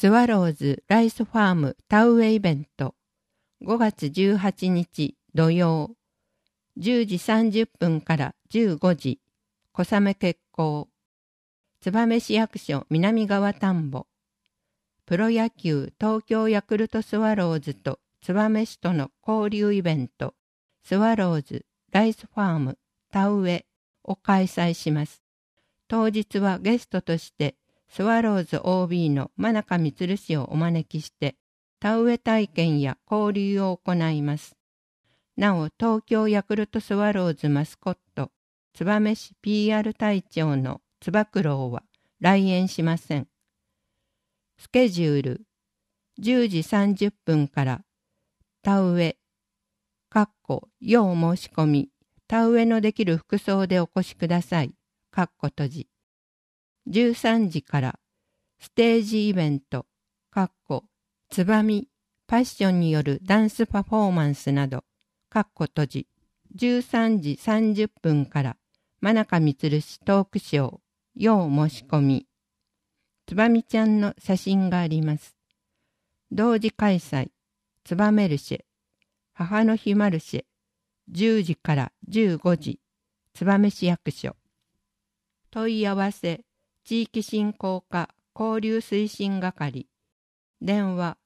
スワローズライスファーム田植えイベント5月18日土曜10時30分から15時小雨決行燕市役所南側田んぼプロ野球東京ヤクルトスワローズと燕市との交流イベントスワローズライスファーム田植えを開催します。当日はゲストとしてスワローズ OB の真中満氏をお招きして田植え体験や交流を行います。なお東京ヤクルトスワローズマスコット燕市 PR 隊長のつば九郎は来園しません。スケジュール10時30分から田植え要申し込み田植えのできる服装でお越しください閉じ13時からステージイベントつばみパッションによるダンスパフォーマンスなど閉じ13時30分から真中満氏トークショー要申し込みつばみちゃんの写真があります。同時開催つばメルシェ母の日マルシェ10時から15時燕市役所問い合わせ地域振興課交流推進係電話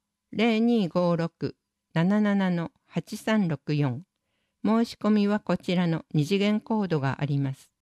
0256-77-8364 申し込みはこちらの二次元コードがあります。